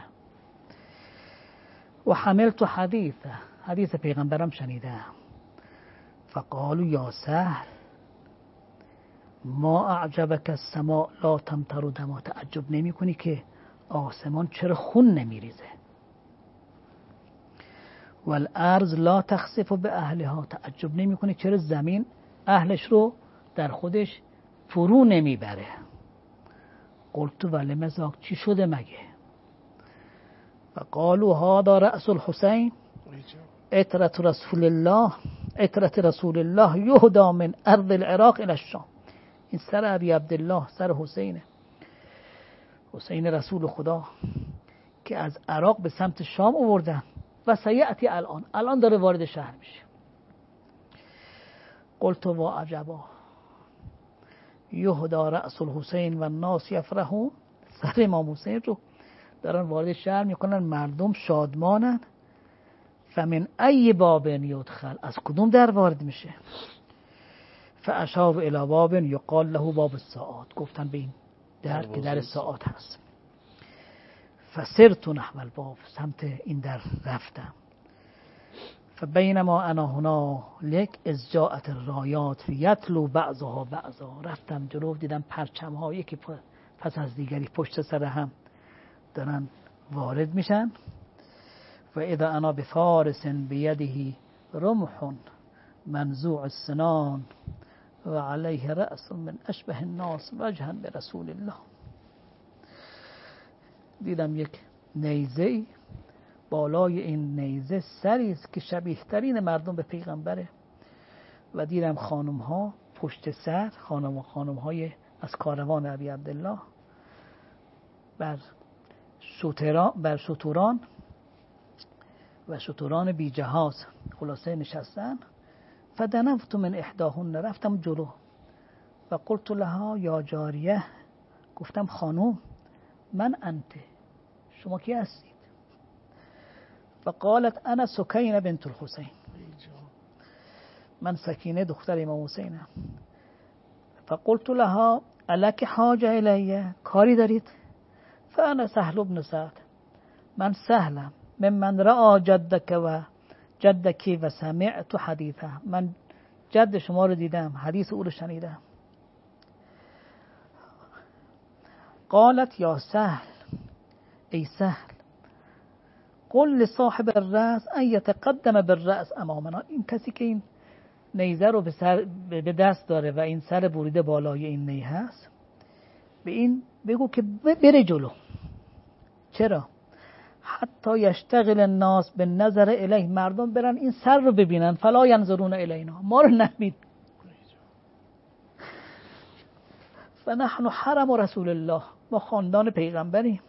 و حملت حدیثه، حدیث پیغمبرم شنیدم. فقالوا یا سهل ما اعجبک السماء لا تمطر دما، تعجب نمی کنی که آسمان چرا خون نمیریزه؟ والارض لا تخسف به اهلها، تعجب نمی کنی چرا زمین اهلش رو در خودش فرو نمیبره. قلت ولم ذاک، چی شده مگه؟ و قالوا هذا رأس الحسین عطرة رسول الله عطرة رسول الله یهدی من ارض العراق الى الشام. این سر ابی عبدالله، سر حسینه، حسین رسول خدا که از عراق به سمت شام آوردن و سیأتی الان الان داره وارد شهر میشه. قلت و عجبا یهدی رأس الحسین و الناس یفرحون. سر امام حسین رو دارن وارد شهر میکنن، مردم شادمانن. فمن ای باب یدخل، از کدوم در وارد میشه؟ فاشار الی باب یقال له باب الساعات، گفتن به این در که در ساعات هست. فسرت نحو الباب، سمت این در رفتم. فبینما انا هنالک اذ جاءت الرایات یتلو بعضها بعضا. رفتم جلو، دیدم پرچم ها یکی پس از دیگری پشت سر هم دارن وارد میشن. و اذا انا بفارس بیده رمح منزوع السنان و علیه رأس من اشبه الناس وجها برسول الله. دیدم یک نیزه، بالای این نیزه سری است که شبیه ترین مردم به پیغمبره. و دیدم خانم ها پشت سر، خانم و خانم های از کاروان ابی عبدالله بر شتران بر شتران و شتران بی جهاز خلاصه نشستن. فدنوت من احداهن، رفتم جلو. و قلت لها یا جاریه، گفتم خانم من انت، شما کی هستید؟ فقالت انا سکینه بنت الحسین، من سکینه دختر امام حسینم. فقلت لها الک حاجه الیه، کاری دارید؟ فانا سهل بن سعد، من سهلم. ممن رأى جدک و جدکی و سمعت حدیثه، من جد شما رو دیدم، حدیث او رو شنیدم. قالت یا سهل، ای سهل، قل لصاحب الرأس ان یتقدم بالرأس امامنا. این کسی که این نیزه رو به, سر به دست داره و این سر بریده بالای این نیزه هست، به این بگو که بره جلو. چرا؟ حتی یشتغل الناس بالنظر الیه، مردم برن این سر رو ببینن. فلا ینظرون الینا، ما رو نبین. فنحن حرم رسول الله، ما خاندان پیغمبریم.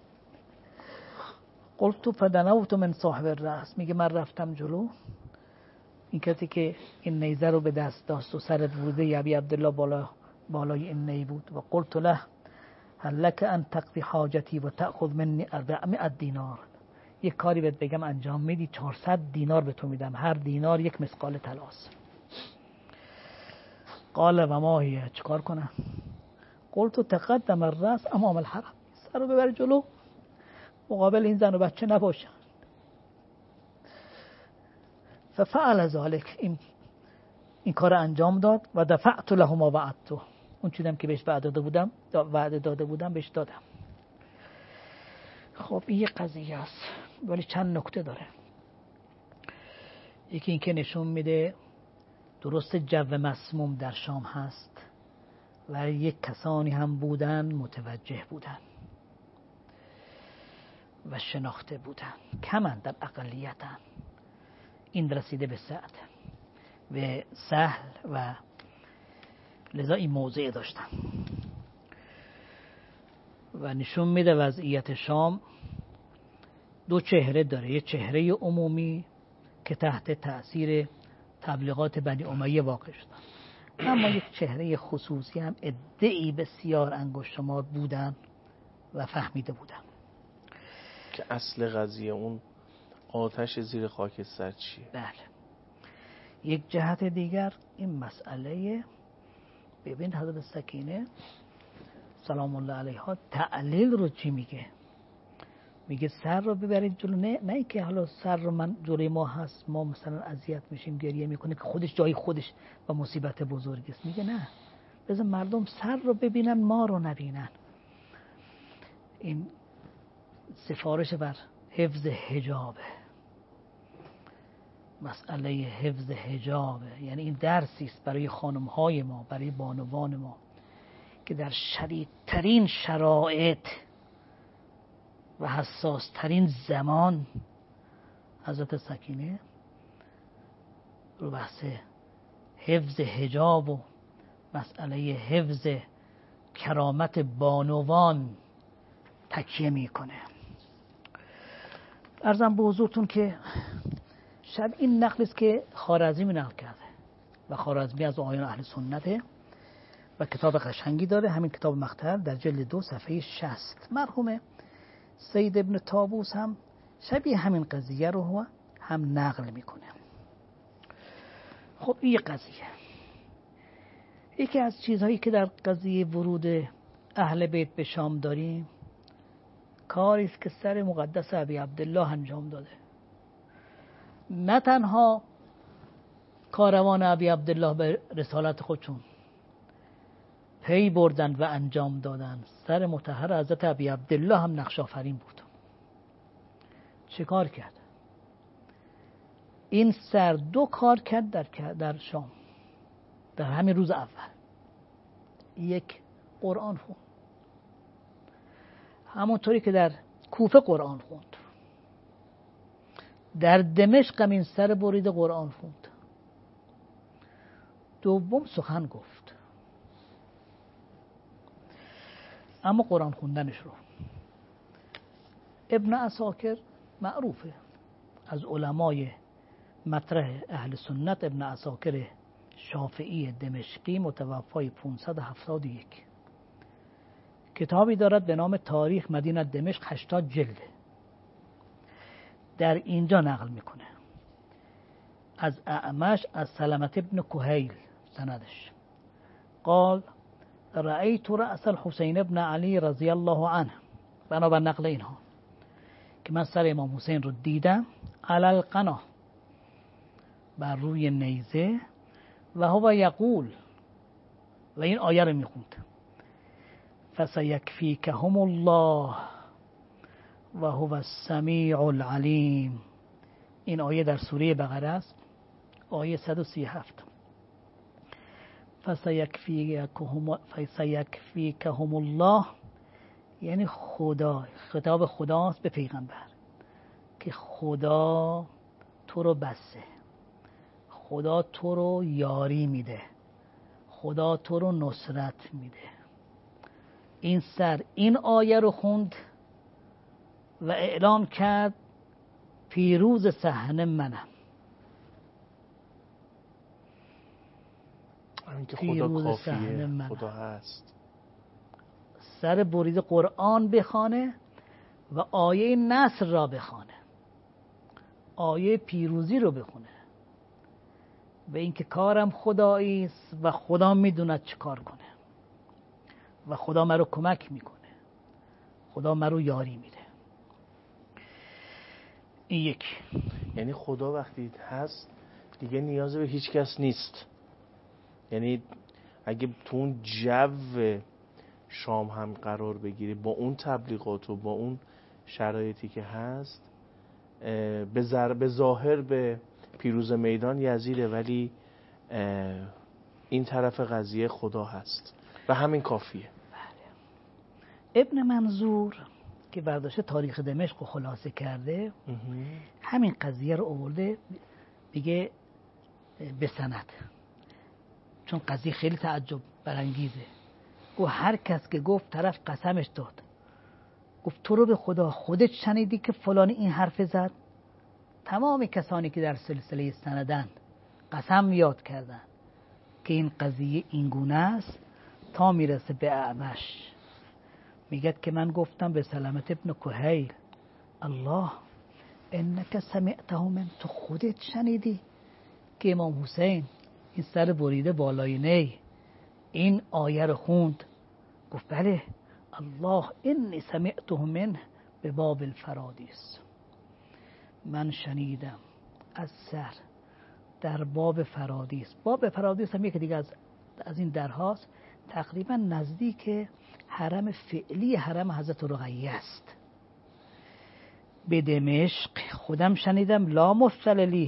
قلت فدنوت من صاحب الرأس، میگه من رفتم جلو، این کسی که این نیزه رو به دست داشت و سر بریده ابی عبدالله بالا بالای این نیزه بود. و قلت له هل لك ان تقضی حاجتی و تأخذ منی اربعمائة دینار، یک کاری بهت بگم انجام میدی، چهارصد دینار به تو میدم، هر دینار یک مثقال طلاست. قال و ما هی، چیکار کنم؟ قلت تقدم الرأس امام الحرم، سر رو ببر جلو، مقابل این زن و بچه نباشن. ففعل ذلك، این این کار انجام داد. و دفعت له ما وعدته، اون چیزی که بهش وعده داده بودم وعده داده بودم بهش دادم. خب این یه قضیه است، ولی چند نکته داره. یکی این که نشون میده درست جو مسموم در شام هست، ولی یک کسانی هم بودن متوجه بودن و شناخته بودن، کمن در اقلیتن. این رسیده به سعد و سهل و لذا این موضع داشتن و نشون میده وضعیت شام دو چهره داره. یه چهره عمومی که تحت تأثیر تبلیغات بنی امیه واقع شدن، اما یک چهره خصوصی هم عده‌ای بسیار انگشت شمار بودن و فهمیده بودن که اصل قضیه اون آتش زیر خاکستر چیه. بله. یک جهت دیگر این مسئله، ببین حضرت سکینه سلام الله علیها تعلیل رو چی میگه؟ میگه سر رو ببرید جلو، نه نه که حالا سر رو من جلوی ما هست ما مثلا اذیت میشیم گریه میکنه که خودش جای خودش و مصیبت بزرگی است. میگه نه، بذار مردم سر رو ببینن ما رو نبینن. این سفارش بر حفظ حجابه. مسئله حفظ حجاب. یعنی این درسی است برای خانم‌های ما، برای بانوان ما که در شدیدترین شرایط و حساسترین زمان حضرت سکینه رو بحث حفظ حجاب و مسئله حفظ کرامت بانوان تکیه میکنه. عرضم به حضورتون که شاید این نقلی است که خوارزمی نقل کرده و خوارزمی از آیان اهل سنته و کتاب قشنگی داره، همین کتاب مقطع در جلد دو صفحه شصت. مرحوم سید ابن طاووس هم شبیه همین قضیه رو هو هم نقل میکنه. خب این قضیه یکی از چیزهایی که در قضیه ورود اهل بیت به شام داریم کاری است که سر مقدس ابی عبدالله انجام داده. نه تنها کاروان ابی عبدالله به رسالت خودشون پی بردن و انجام دادن، سر مطهر حضرت ابی عبدالله هم نقش آفرین بود. چه کار کرد؟ این سر دو کار کرد در در شام در همین روز اول. یک، قرآن خوند، همونطوری که در کوفه قرآن خوند. در دمشق هم این سر برید قرآن خوند. دوم، سخن گفت. اما قرآن خوندنش رو ابن عساکر معروفه از علمای مطرح اهل سنت، ابن عساکر شافعی دمشقی متوفای پانصد و هفتاد و یک، کتابی دارد به نام تاریخ مدینه دمشق، هشتاد جلده. در اینجا نقل میکنه از اعمش از سلمت ابن کهیل سندش قال رأیت رأس الحسین ابن علی رضی الله عنه، بنابر نقل اینها که من سر امام حسین رو دیدم، علی القنا، بر روی نیزه، و هو یقول، و این آیه رو میخوند، فسیکفیکهم الله و هو السمیع العلیم. این آیه در سوره بقره است، آیه صد و سی و هفت. فسیکفیکهم فسیکفیکهم الله یعنی خدا، خطاب خداست به پیغمبر که خدا تو رو بسه، خدا تو رو یاری میده، خدا تو رو نصرت میده. این سر این آیه رو خوند و اعلام کرد پیروز صحنه منم. همین که خدا کافیه، خدا هست. سر برید قرآن بخوانه و آیه نصر را بخوانه، آیه پیروزی رو بخونه، و اینکه کارم خدایی است و خدا میدوند چه کار کنه و خدا مرا کمک میکنه، خدا مرا یاری میده. این یک. یعنی خدا وقتی هست دیگه نیاز به هیچ کس نیست. یعنی اگه تو اون جو شام هم قرار بگیری با اون تبلیغات و با اون شرایطی که هست، به ظاهر به ظاهر به پیروز میدان یزیده، ولی این طرف قضیه خدا هست و همین کافیه. ابن منظور که برداشته تاریخ دمشق رو خلاصه کرده، همین قضیه رو آورده میگه به سند، چون قضیه خیلی تعجب برانگیزه. و هر کس که گفت طرف قسمش داد، گفت تو رو به خدا خودت شنیدی که فلانی این حرف زد؟ تمام کسانی که در سلسله سندن قسم یاد کردن که این قضیه اینگونه است تا میرسه به اعمش. میگه که من گفتم به سلمت ابن کهیل الله انک سمعته من، تو خودت شنیدی که امام حسین این سر بریده بالای نی این آیه رو خوند؟ گفت بله، الله انی سمعته من به باب الفرادیس، من شنیدم از سر در باب فرادیس. باب فرادیس هم یکی دیگه از از این درهاست، تقریبا نزدیک حرم فعلی حرم حضرت رقیه است. به دمشق خودم شنیدم لا مستللی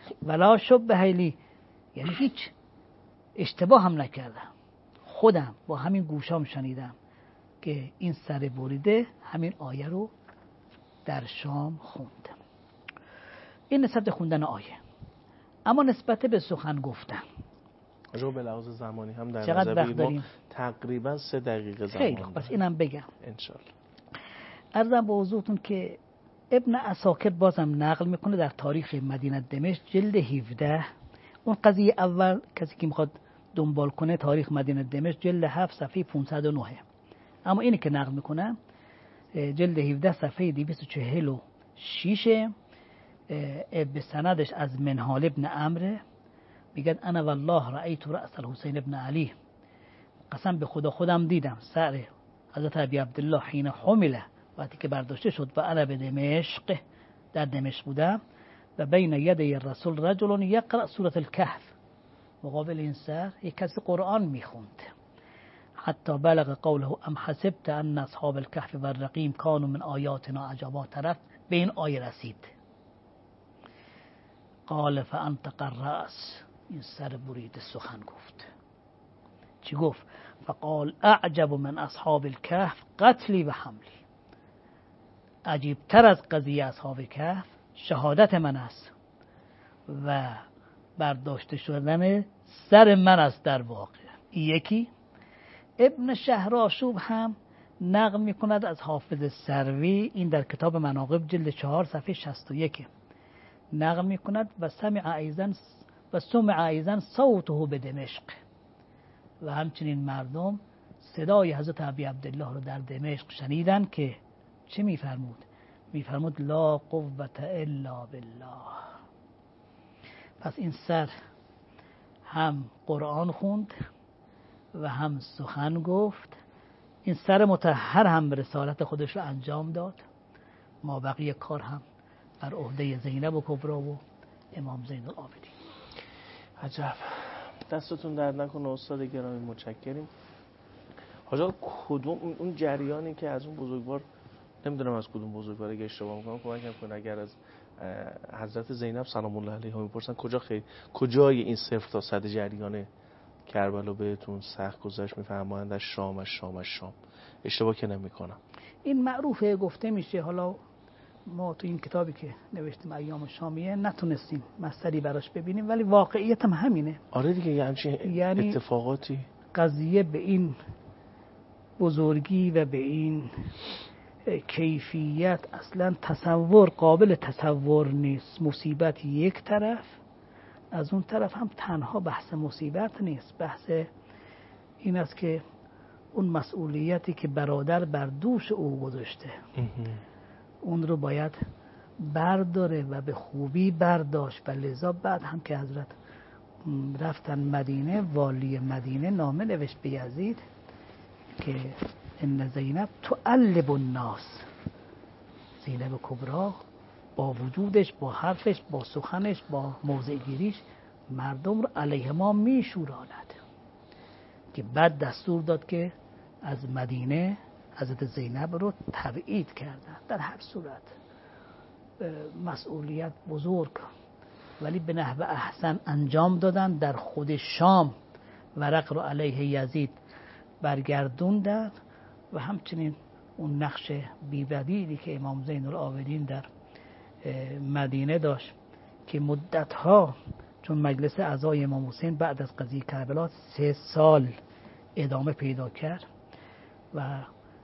ولا شبه لی، یعنی هیچ اشتباه هم نکردم، خودم با همین گوشام شنیدم که این سر بریده همین آیه رو در شام خوند. این نسبت به خوندن آیه. اما نسبت به سخن گفتن رو به لحاظ زمانی هم در چقدر نظر وقت داریم؟ تقریبا سه دقیقه زمان. خیلی خوب، پس اینم بگم انشالله. عرضم به حضورتون که ابن عساکر بازم نقل میکنه در تاریخ مدینه دمشق جلد هفده. اون قضیه اول کسی که میخواد دنبال کنه تاریخ مدینه دمشق جلد هفت صفحه پانصد و نه، اما اینی که نقل میکنم جلد هفده صفحه دویست و چهل و شش به سندش از منهال ابن عمرو میگه انا والله رأیت رأس الحسین ابن علی، قسم به خدا خودم دیدم سر حضرت ابی عبدالله حین حمله، وقتی که برداشته شد و انا به دمشق، در دمشق بودم، و بین یدی رسول رجل یقرأ سوره الکهف، مقابل این سر یک کسی قرآن میخوند، حتی بلغ قوله ام حسبت ان اصحاب الکهف و الرقیم کانوا من آیاتنا عجبا، طرف به این آیه رسید. قال فانطق الرأس، این سر برید سخن گفت. چی گفت؟ فقال اعجب من اصحاب الکهف قتلی و حملی، عجیب تر از قضیه اصحاب کهف شهادت من است و برداشته شدن سر من است. در واقع یکی ابن شهرآشوب هم نقل می کند از حافظ سروی، این در کتاب مناقب جلد چهار صفحه شصت و یک نقل می کند و سمع ایضا و سمع ایضا صوته به دمشق، و همچنین مردم صدای حضرت ابی عبدالله رو در دمشق شنیدن که چه میفرمود؟ میفرمود لا قوة الا بالله. پس این سر هم قرآن خوند و هم سخن گفت. این سر مطهر هم رسالت خودش رو انجام داد. ما بقیه کار هم بر عهده زینب و کبرا و امام زین العابدین. عجب، دستتون درد نکنه استاد گرامی، متشکریم. حاج آقا کدوم اون جریانی که از اون بزرگوار، نمیدونم از کدوم بزرگوار اگه اشتباه میکنم کمکم کنه، اگر از حضرت زینب سلام الله علیها میپرسن کجا خیلی کجای این صفر تا صد جریان کربلا بهتون سخت گذشت، میفرمایند از شام از شام از شام، اشتباه که نمیکنم؟ این معروفه، گفته میشه. حالا ما تو این کتابی که نوشتیم ایام شامیه نتونستیم مصدری براش ببینیم، ولی واقعیت هم همینه. آره دیگه، یعنی, یعنی اتفاقاتی قضیه به این بزرگی و به این کیفیت اصلا تصور قابل تصور نیست. مصیبت یک طرف، از اون طرف هم تنها بحث مصیبت نیست، بحث این است که اون مسئولیتی که برادر بر دوش او گذاشته اون رو باید برداره و به خوبی برداشت. و لذا بعد هم که حضرت رفتن مدینه، والی مدینه نامه نوشت به یزید که ان زینب تعلب الناس، زینب کبرا با وجودش، با حرفش، با سخنش، با موضع گیریش مردم رو علیه ما میشوراند، که بعد دستور داد که از مدینه حضرت زینب رو تبعید کردن. در هر صورت مسئولیت بزرگ، ولی به نحو احسن انجام دادن. در خود شام ورق رو علیه یزید برگردوندن و همچنین اون نقش بی‌بدیلی که امام زین العابدین در مدینه داشت که مدتها، چون مجلس اعضای امام حسین بعد از قضیه کربلا سه سال ادامه پیدا کرد و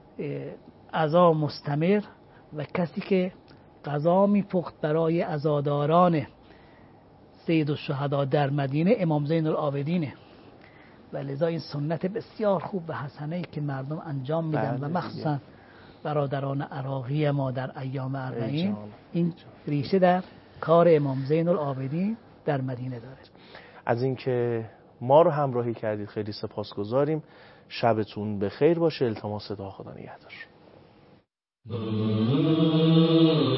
عزا مستمر، و کسی که غذا میپخت برای عزاداران سید الشهدا در مدینه امام زین العابدینه. و لذا این سنت بسیار خوب و حسنه که مردم انجام میدن و مخصوصا برادران عراقی ما در ایام اربعین، این ریشه در کار امام زین العابدین در مدینه داره. از اینکه ما رو همراهی کردید خیلی سپاسگزاریم. شبتون بخیر باشه. التماس دعا خدا نگهدار.